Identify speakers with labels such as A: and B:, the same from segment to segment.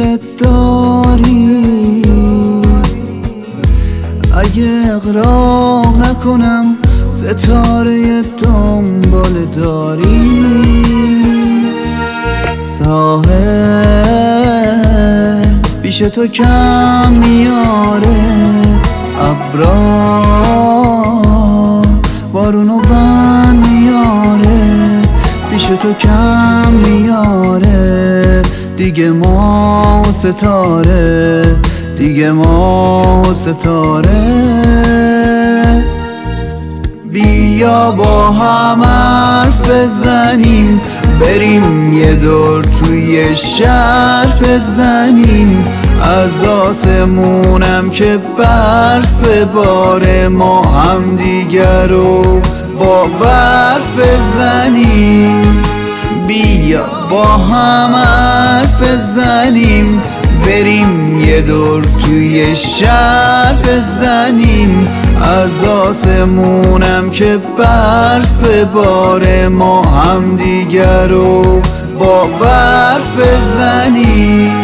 A: دلت داری، اگه اغراق نکنم ستاره دنبال داری. ساحل پیش تو کم میاره، ابرا بارونو بند میاره، پیش تو کم میاره. دیگه ما و ستاره، دیگه ما و ستاره. بیا با هم حرف بزنیم، بریم یه دور توی شهر بزنیم. از آسمونم که برف باره، ما هم دیگر رو با برف بزنیم. بیا با هم حرف بزنیم، بریم یه دور توی شهر بزنیم. از آسمونم که برف باره، ما هم دیگر رو با برف بزنیم.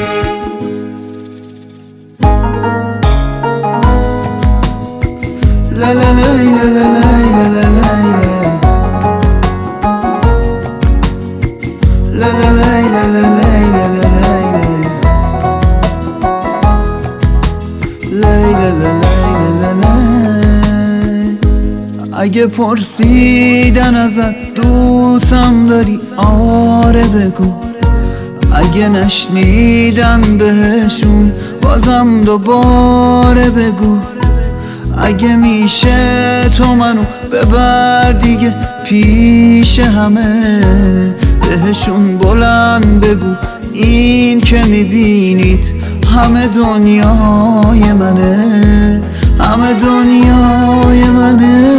A: لا لا لا لا لا لا لا اگه پرسیدن ازت دوستم داری، آره بگو. اگه نشنیدن بهشون، بازم دوباره بگو. اگه میشه تو منو ببر دیگه پیش همه، بهشون بلند بگو این که میبینید همه دنیای منه، همه دنیای منه.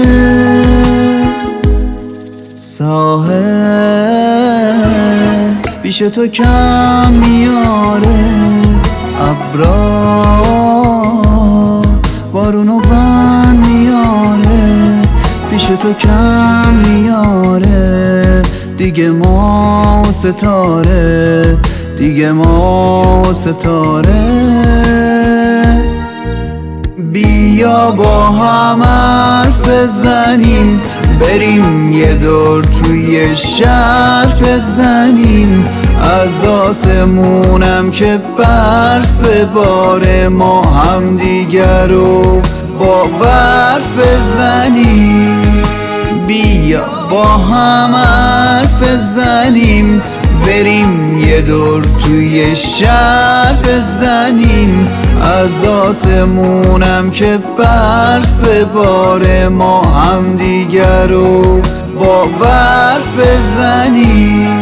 A: ساحل پیش تو کم میاره، ابرا بارونو بند میاره، پیش تو کم میاره. دیگه ما و ستاره، دیگه ما و ستاره. بیا با هم حرف بزنیم، بریم یه دور توی شهر بزنیم. از آسمونم که برف باره، ما هم دیگر رو با برف بزنیم. بیا با هم حرف بزنیم، بریم یه دور توی شهر بزنیم. از آسمونم که برف باره، ما هم دیگر رو با برف بزنیم.